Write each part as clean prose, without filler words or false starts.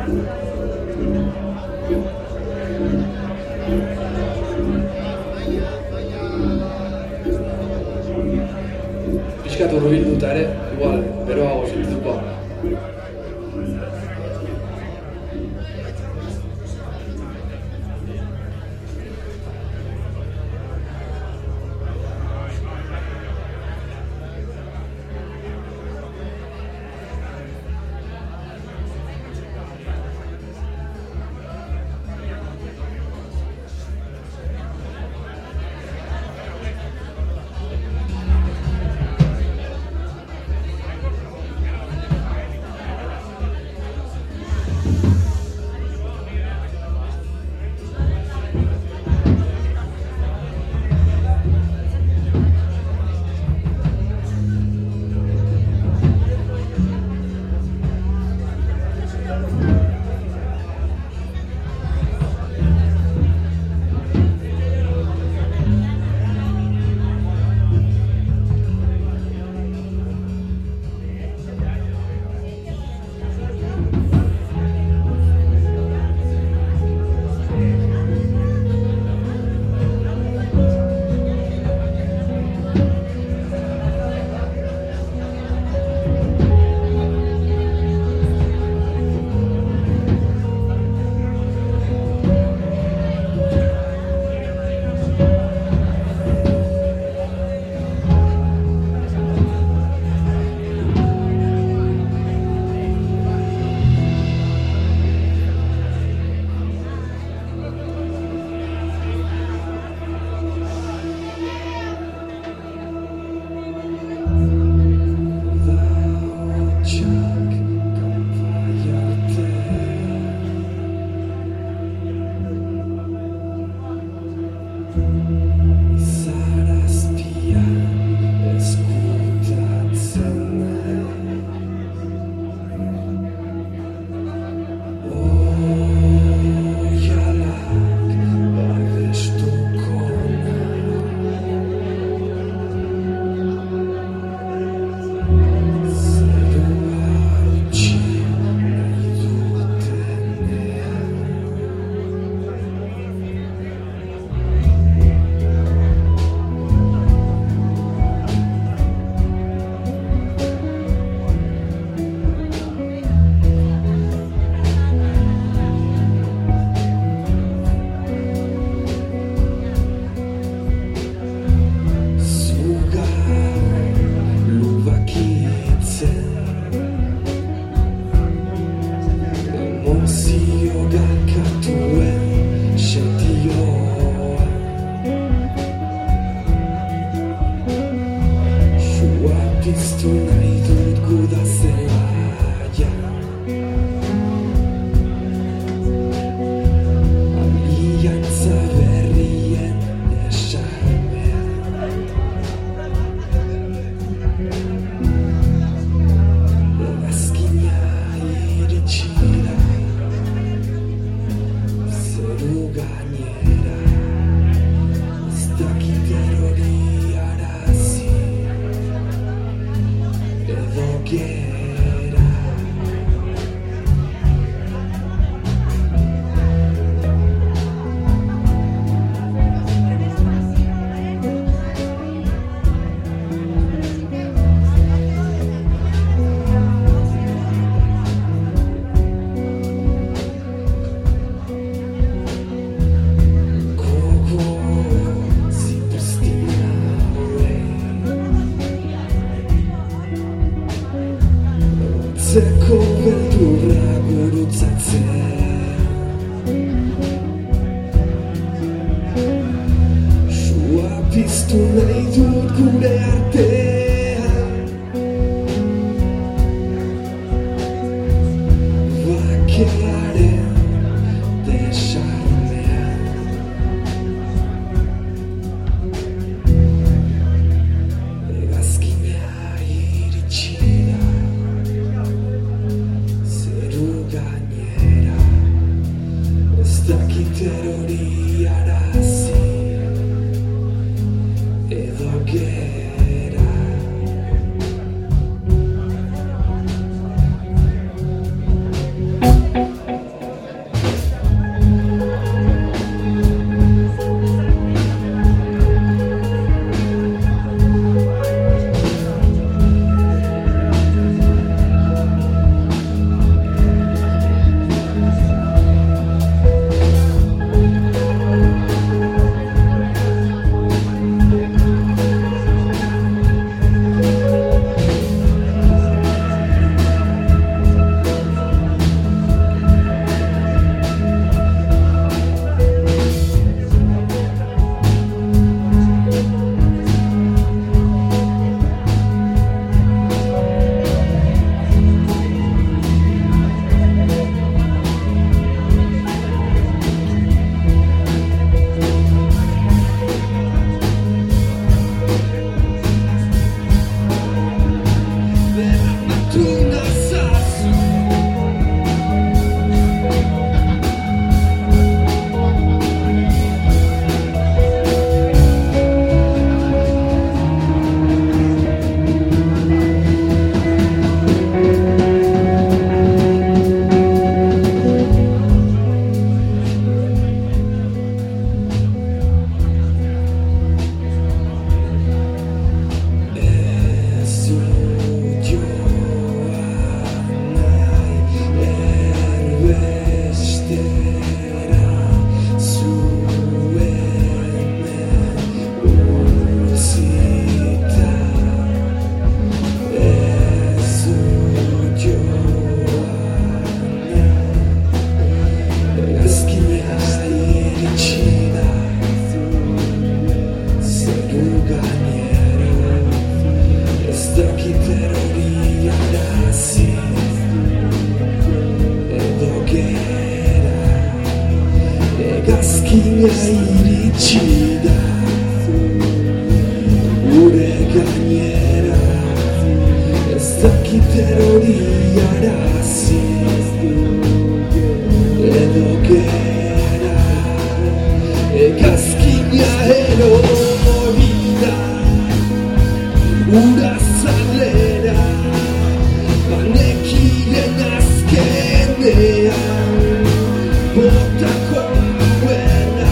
Pixkat hurbilduta ere, igual, beroago sentituko. Zeko beldurra gurutzatzen Sua piztu nahi dut gure artean Bakearen desarmean Hegazkina iritsi da gainera ez dakit eroriarazi edo gera irazi edo gera hegazkina iritsi da gure gainera ez dakit erori arazi edo gera hegazkina erori da ura zalera banekiren azkenean botako duena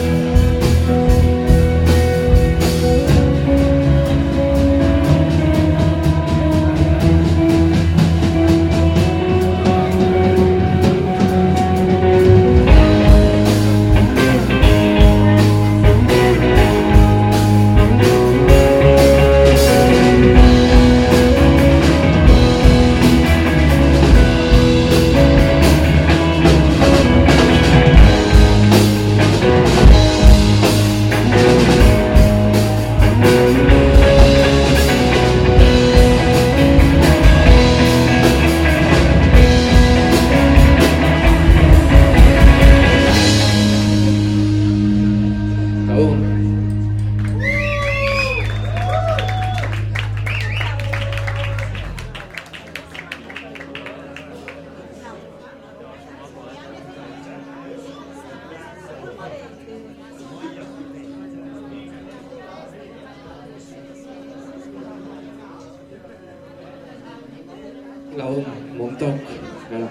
Lagun, montok, gara.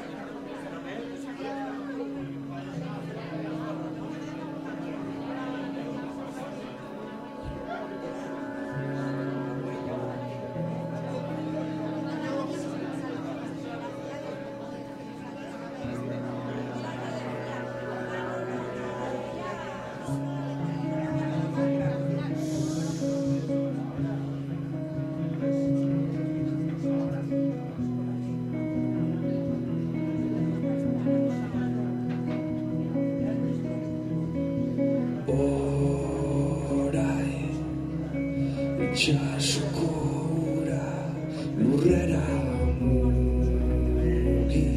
Itxasuko ura lurrera mugi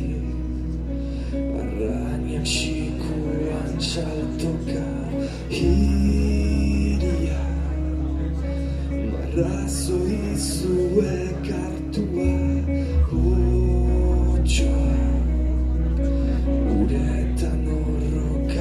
arrainak xikuan saltoka hiria marrazo izuek hartua hotxoa uretan horroka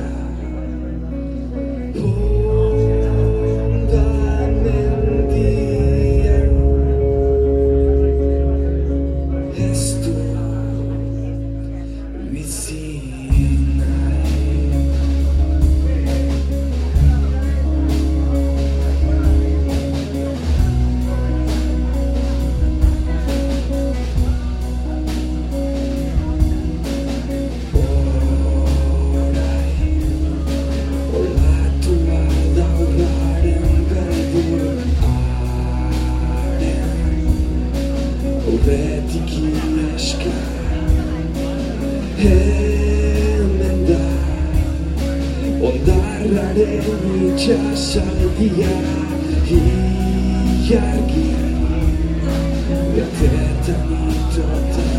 Betik ineska hemen da ondarraren itxasaldia ilargi betetan itota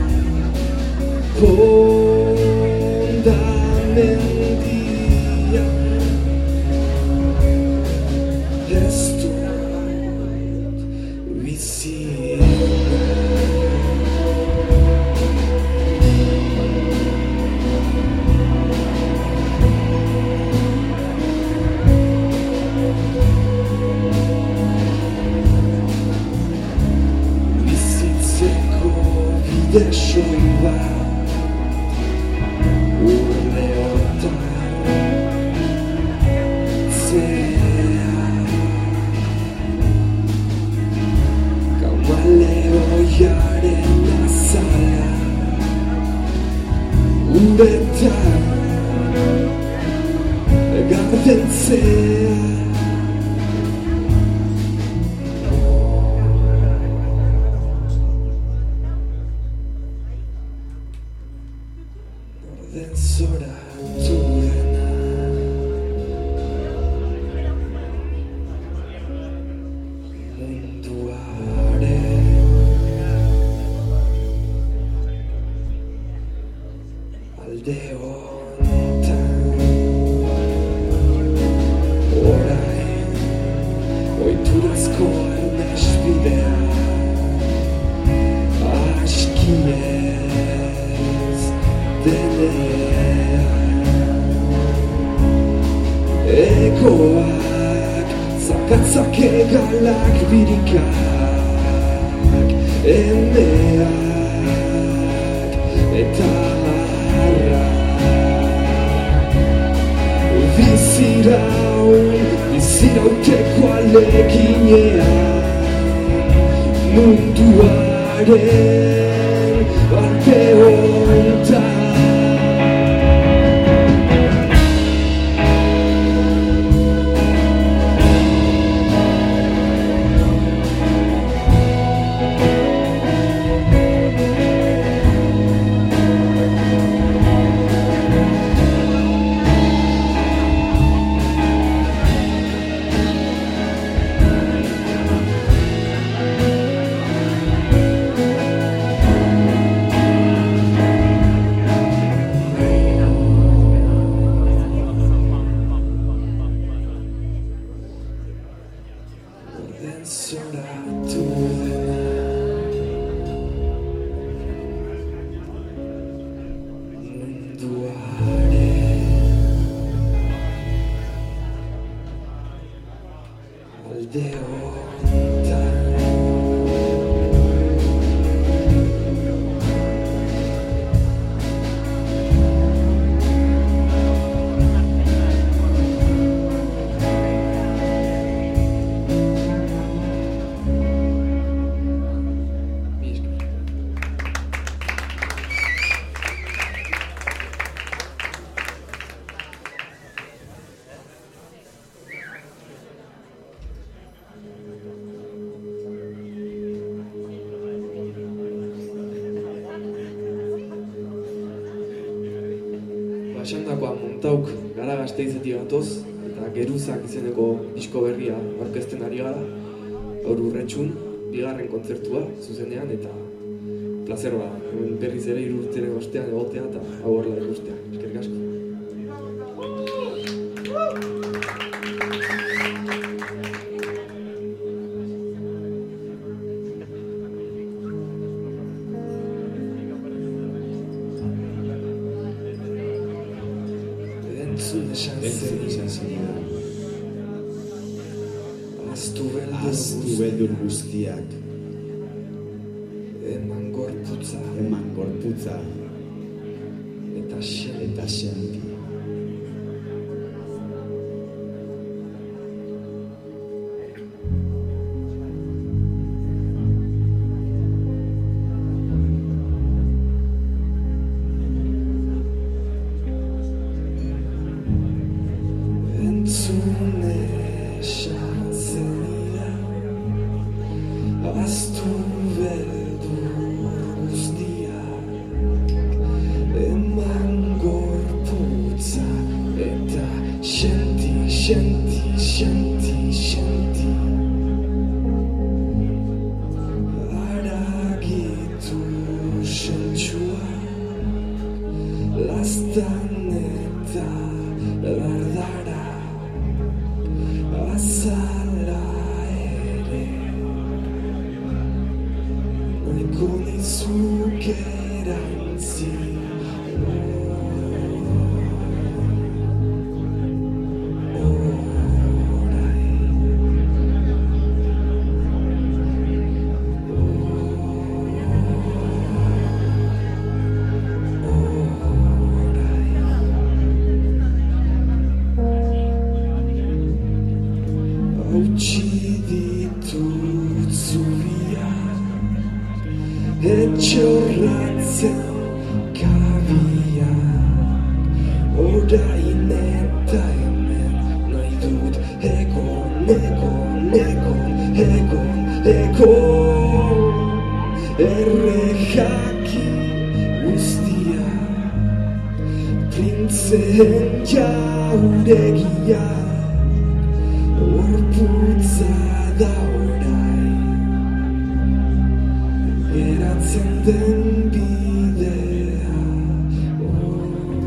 hondamendia ez dut bizi Deszoj bat urme hortan zea kamaleoiaren azala uretan gardentzea zora duena munduaren alde honetan orain oiturazko arnasbidea askiez denean egoak zakatzak egalak birikak emeak eta bizirauteko aleginean munduaren alde honetan zoratu dena munduaren alde honetan Esandakoa montauk gara Gasteizetik gatoz eta Geruzak izeneko disko berria aurkezten ari gara gaur Urretxun, bigarren kontzertua zuzenean eta plazer berriz ere 3 urteren ostean egotea eta hau horrela ikustea. Eskerrik asko. Entzun esan zenidan Ahaztu beldur guztiak Eman gorputza Eta senti Entzun esan zenidan Ahaztu beldur guztiak Eman gorputza eta senti Haragitu sentsua Lastan eta lardara Azala ere Nahiko nizuk erantzi Hautsi ditut zubiak Etxorratzen kabiak Orain eta hemen nahi dut egon Errejaki guztiak Printzeen jauregia Gorputza da orain Geratzen den bidea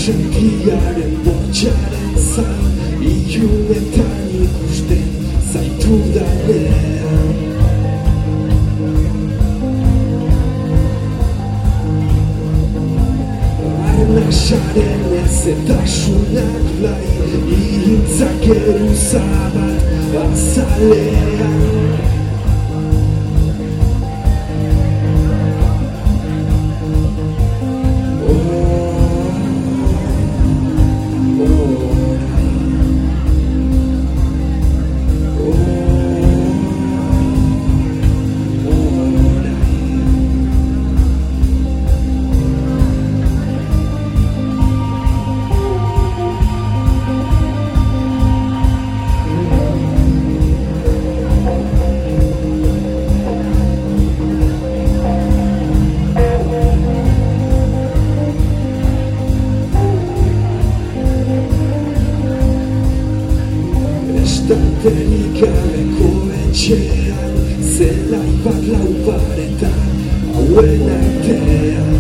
sentiaren bortxaren zain, ilunetan ikusten zaitu danean. Arnasaren ezetasunak blai, ilintzak geruza bat azalean. Estanterik gabeko etxean, zelai bat lauparetan, hauen artean.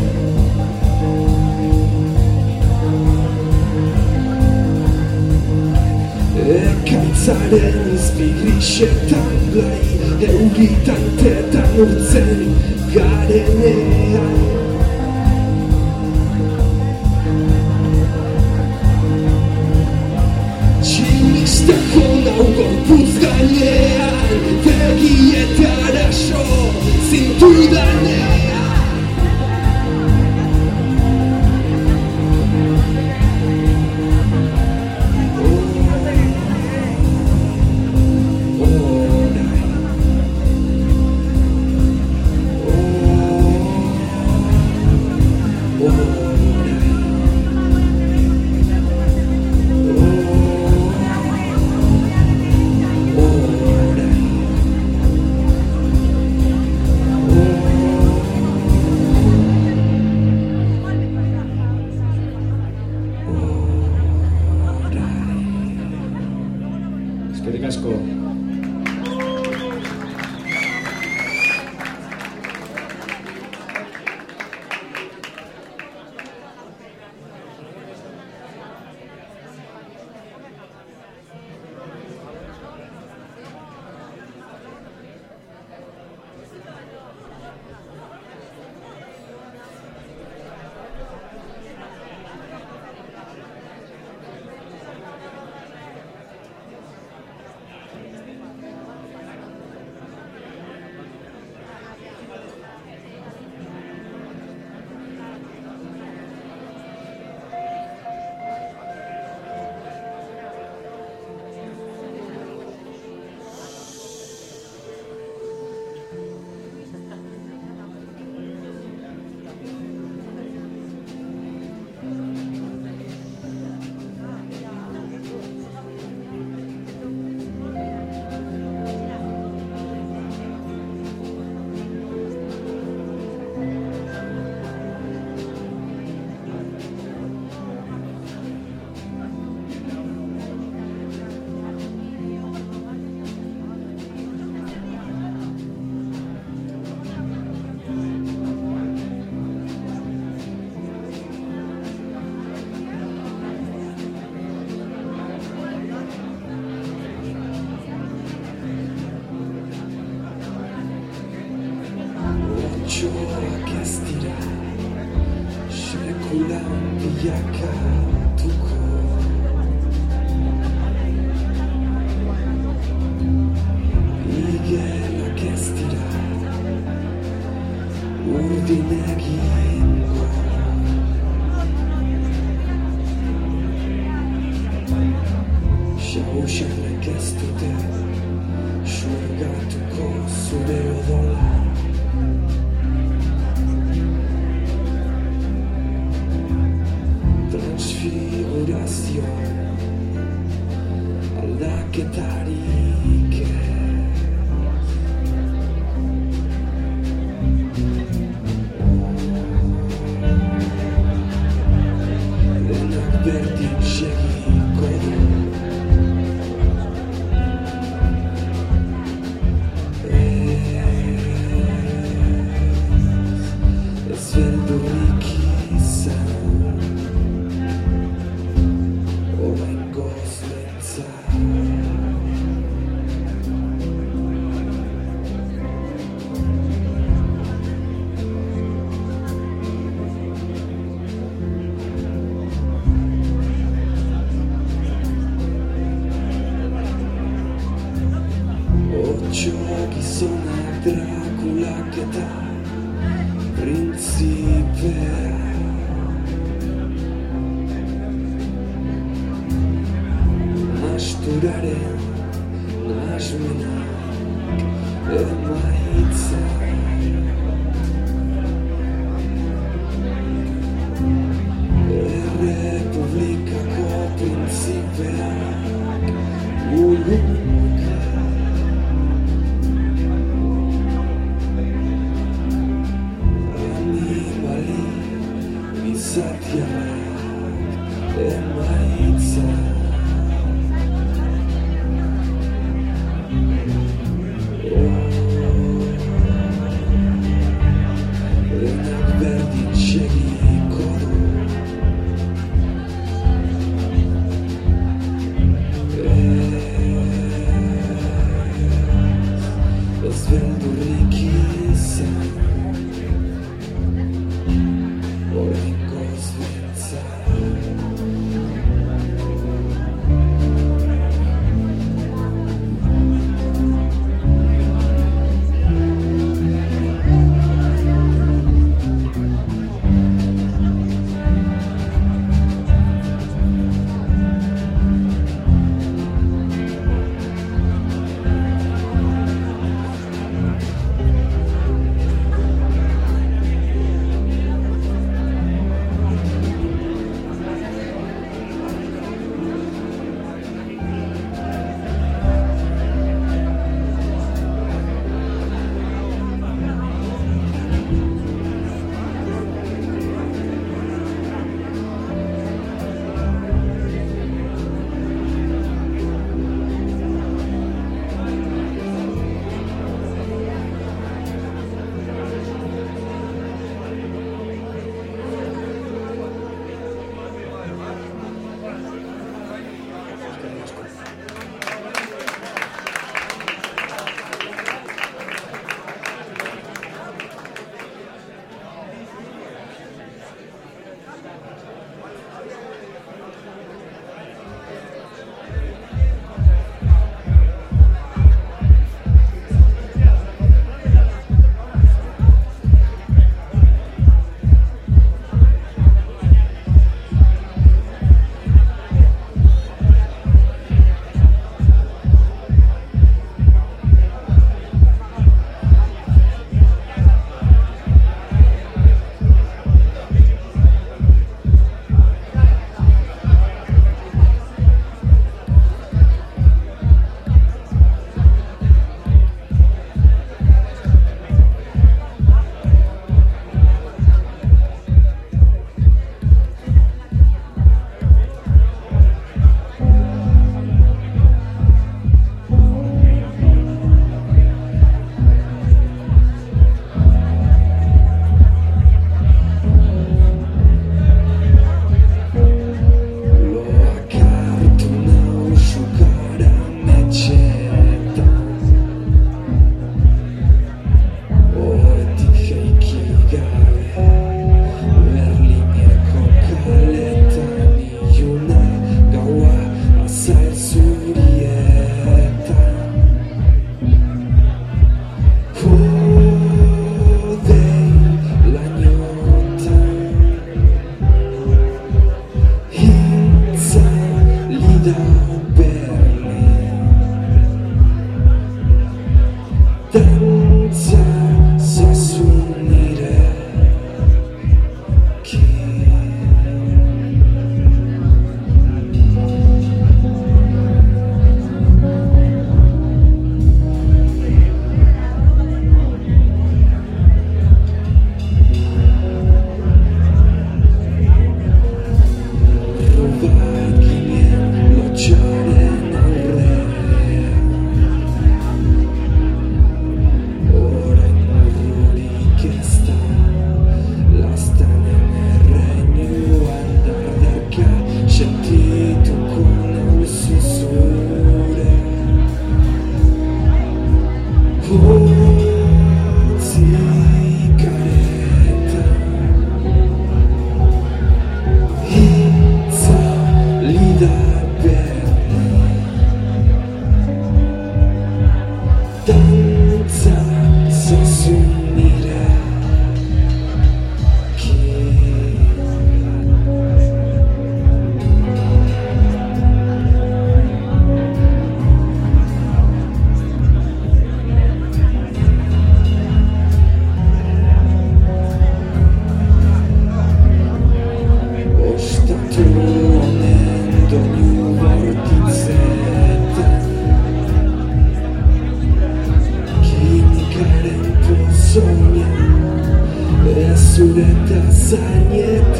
Ekaitzaren izpi grisetan blai, euritan tetan urtzen garenean. Tximistako nau gorputz gainean, begietara so zintudanean. Eskerrik asko. Otxoak ez dira sekulan bilakatuko. Igelak ez dira urdin egingo. Xauxalek ez dute xurgatuko zure odola. Transfigurazio aldaketarik denak berdin segiko du. Ez beldurik izan. Ekatzaren nahasmenak emaitza Errepublikako printzipeak uluka Animali gizatiarrak emaitza Denak berdin segiko du Ez beldurrik izan Oraingoz behintzat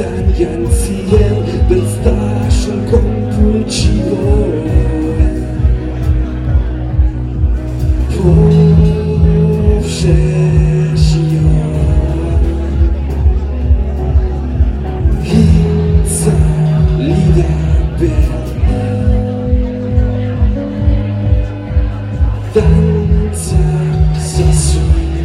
Bertan jantzien belztasun konpultsiboen obsesioa itzali da dantza zazu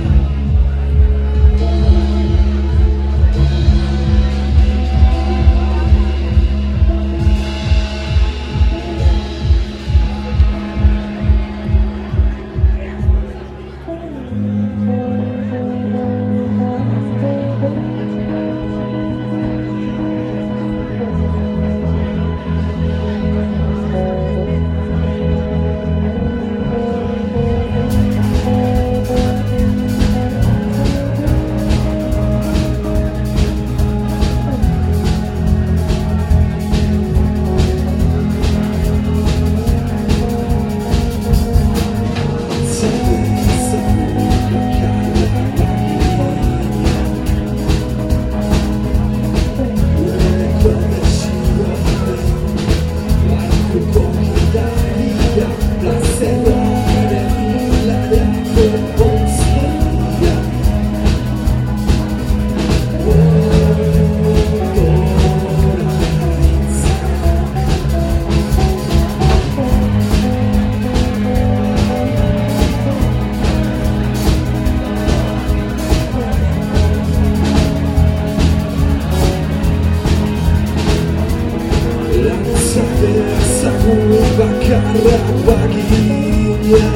bakarra bagina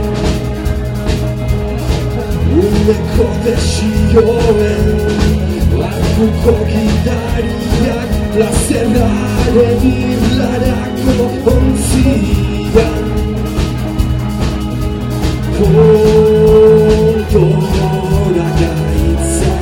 uneko desioen barkuko gidariak plazerraren irlarako ontzian kontora gaitzan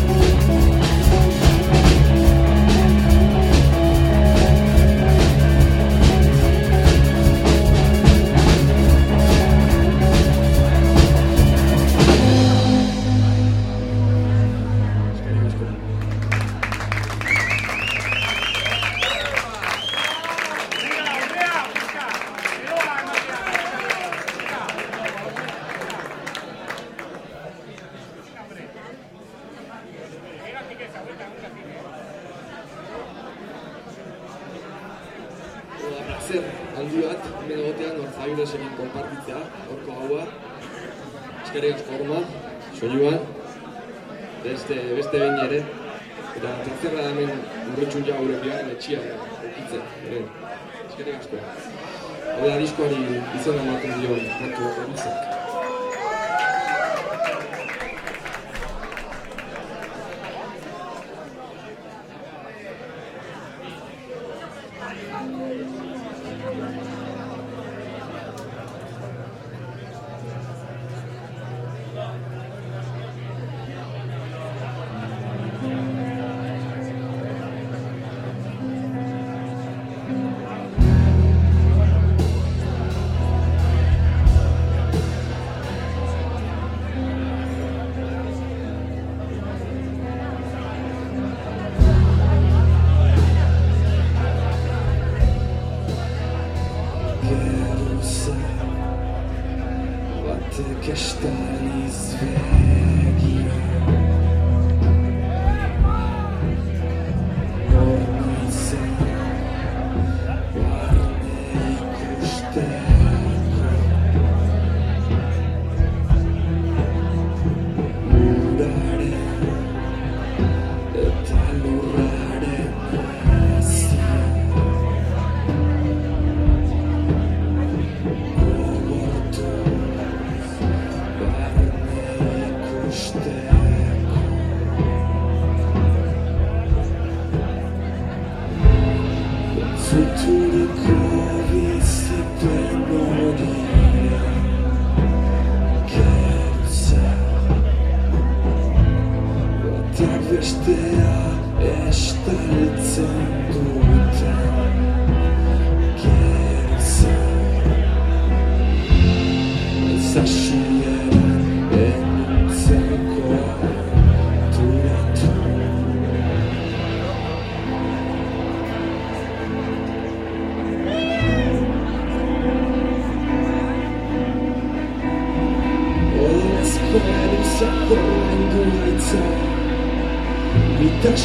Plazer handi bat, hemen egotean hor Zabiresekin konpartitzea, horko gaua. Eskerrik asko horma, soinuan, beste behin ere. Eta plazerra da hemen urretxun ja gure bigarren etxia eukitzen. Eskerrik asko. Hau da diskoari izan ematen dion kantu horretzak. Kestali zvegia Nornizen barne ikusteko Uraren eta lurraren nazia Gogortu Futuriko bizipen horia geruza Batak bestea estaltzen duten geruza Ez hasieran entzeko turatu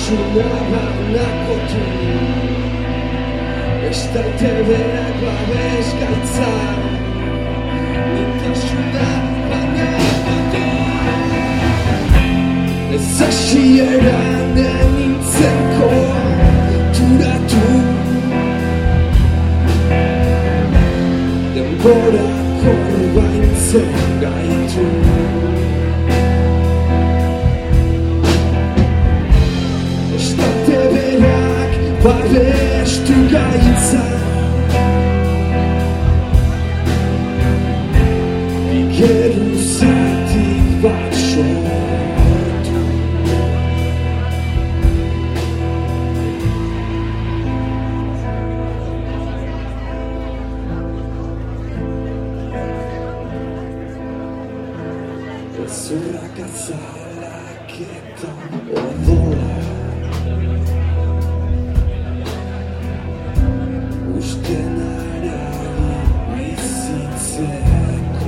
Nintasuna banakotu Estate berak babes gaitza Nintasuna banakotu Ez hasieran nintzeko turatu Denborak orbaintzen gaitu Estate berak babestu gaitza Geruzatik bat sortu Ezurrak azalak eta odola Usten aragi bizitzeko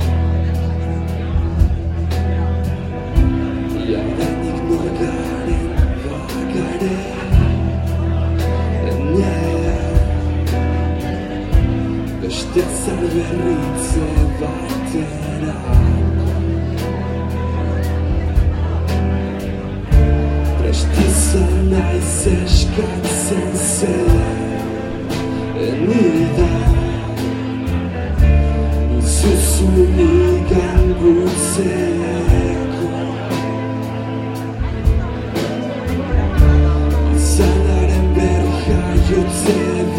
Jadanik norgaren bagare Enean Beste zalberritze batera Prestizan naiz eskatzen zen Nida Zuzunik angutzeko Izanaren berri jaiotze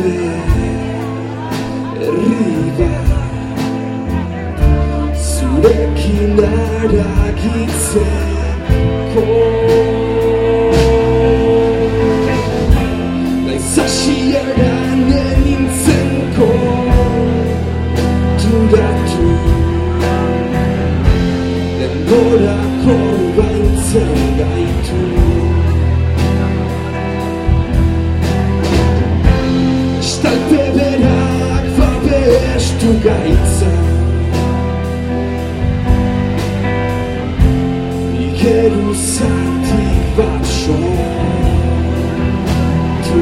berri bat Zurekin aragitzeko Naiz hasieran nintzenko turatu Denborak orbaintzen gaitu Estate berak babestu gaitza Geruzatik bat sortu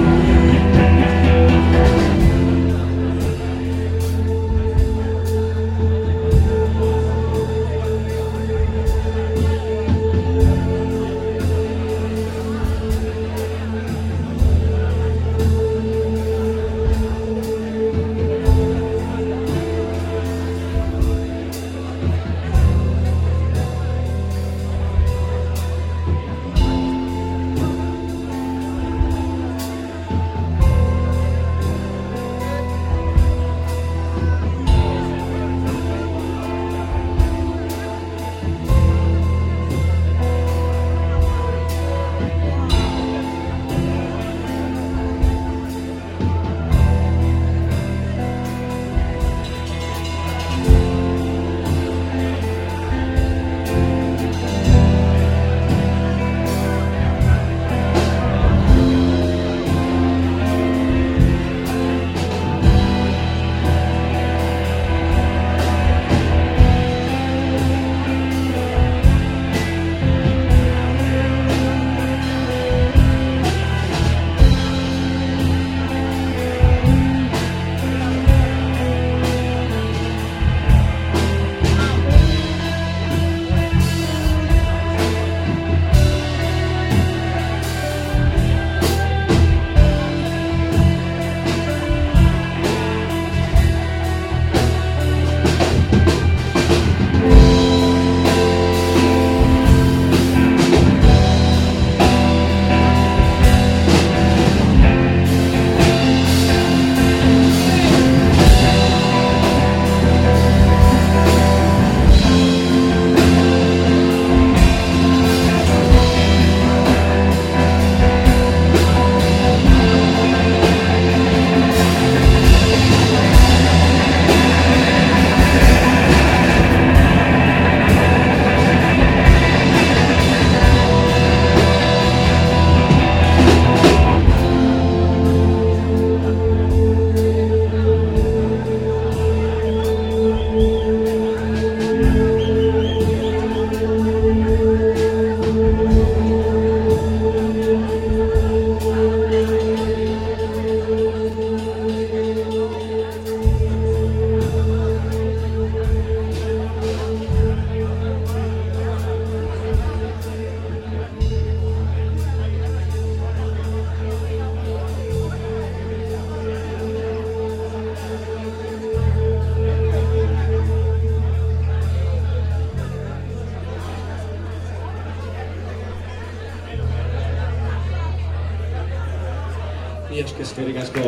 Eskerrik asko.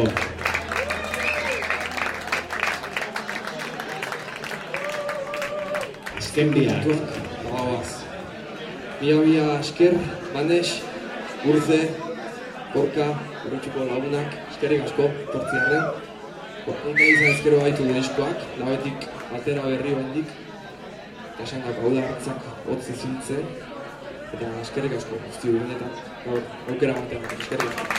Azken biak. Bia esker, Manes, Urze, Gorka, Urretxuko lagunak, eskerrik asko, tortziarren. Nika izan ezkero gaitu du diskoak, nabetik atera berri bendik. Eta esanak hau da hartzak hotz izintzen. Eta eskerrik asko, guzti benetan, gaur, aukera batean, eskerrik asko.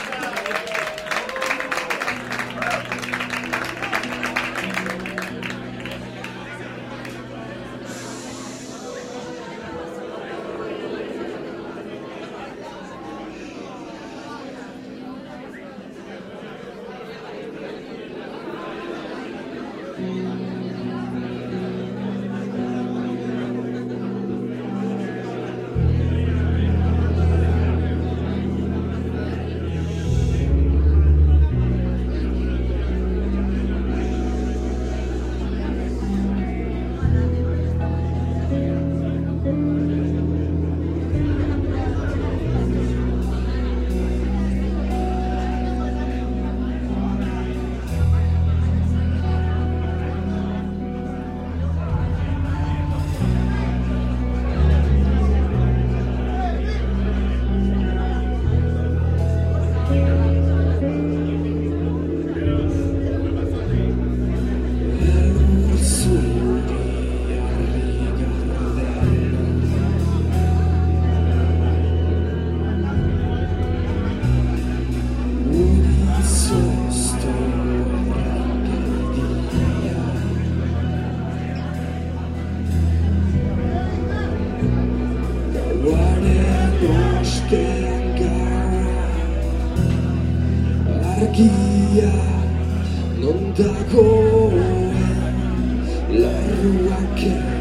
Argia non dagoen larruak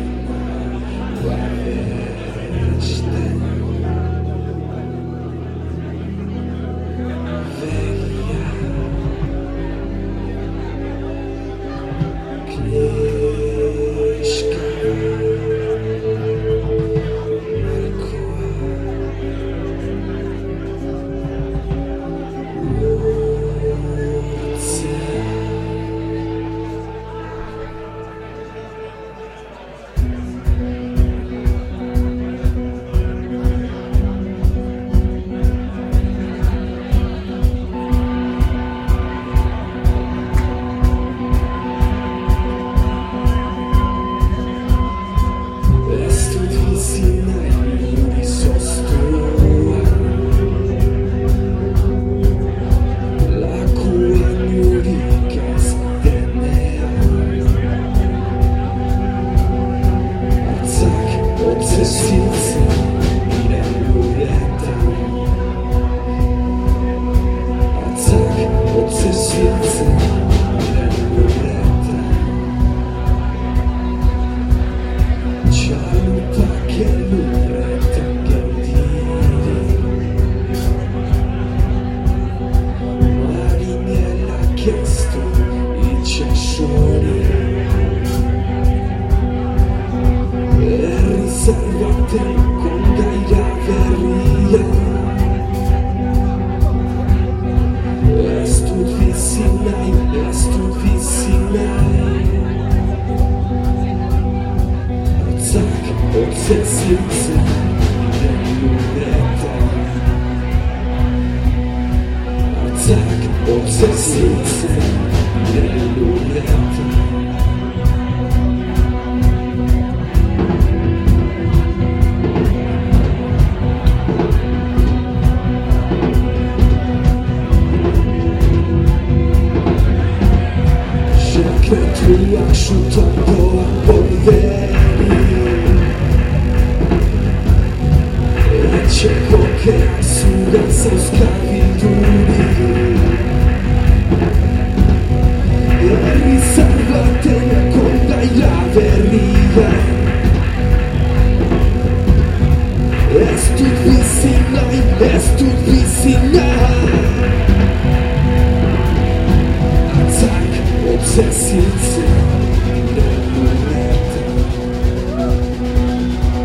babesten begia kliska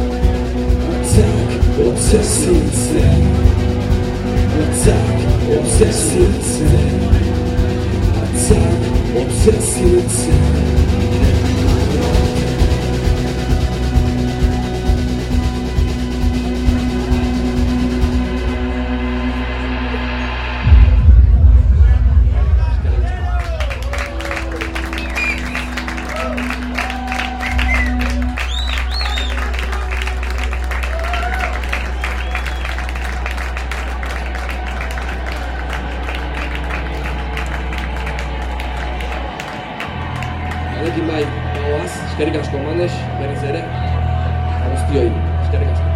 Obsesivce, tak, obsesivce. Otzeziltzen, atzak otzeziltzen. Alekin bai, goaz, eskerrik asko Mandes, berriz ere, guztioi, eskerrik asko.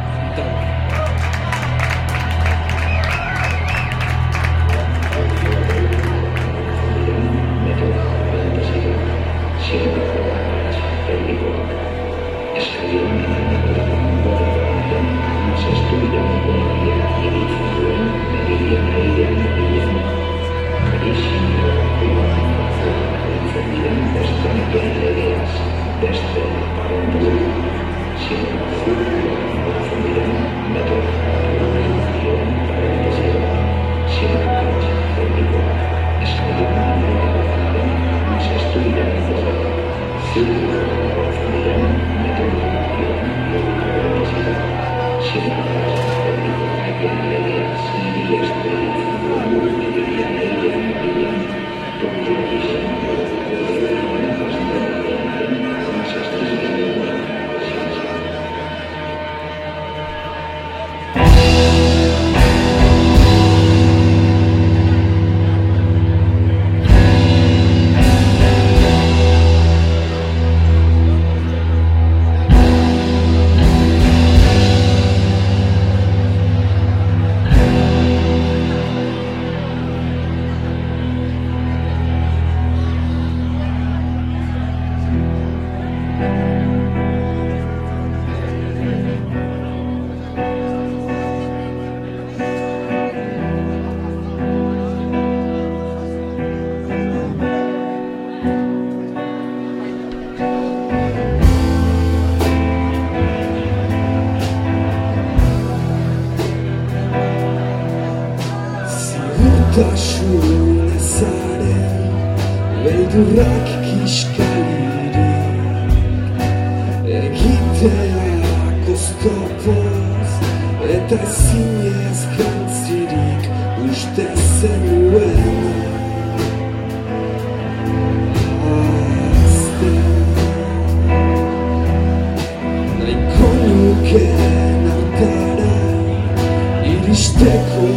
Tasun ezaren, beldurrak kiskalirik, egiteak oztopoz, eta ezinez jantzirik uste zenuen. Nahiko nukeen hartara, iristeko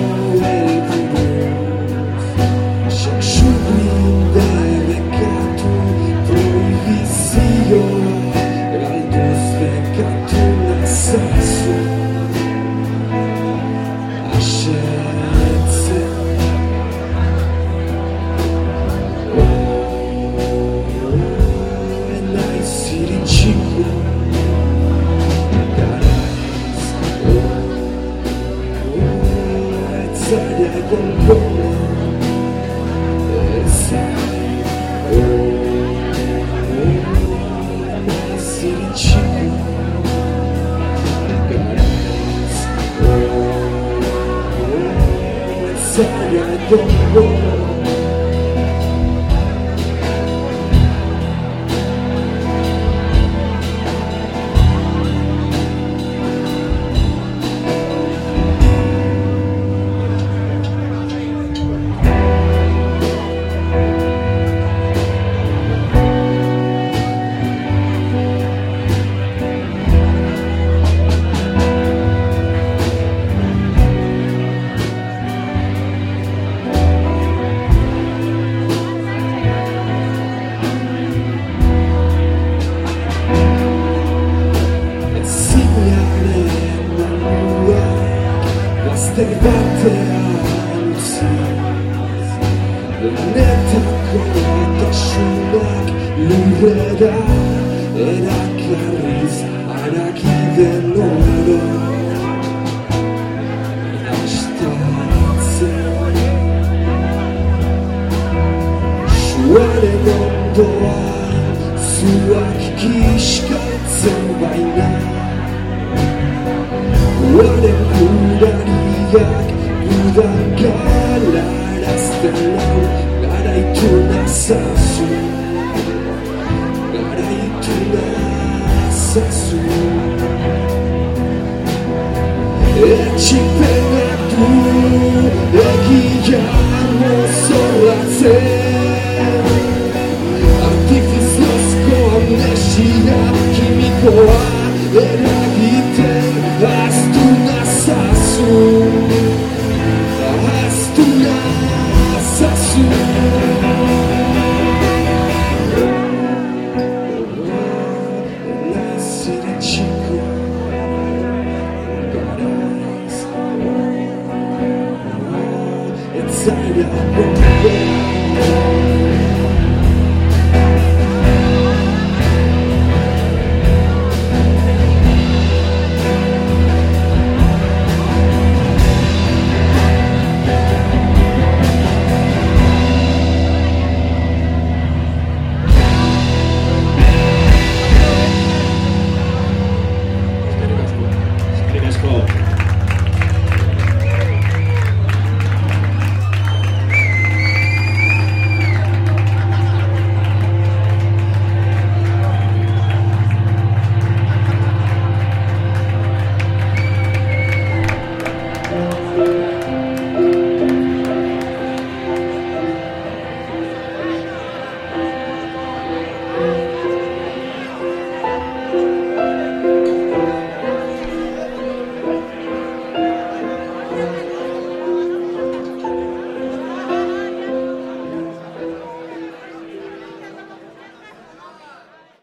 erakarriz harakiden oro astatzen suaren ondoan zuak kiskatzen baina Uaren kurariak da galarazten hau garaitu nazazu, garaitu nazazu. Etxipenak du egia mozorratzen, artifiziozko amnesia kimikoa eragiten ahaztu nazazu, ahaztu nazazu. Naiz iritsiko garaiz, ez zaila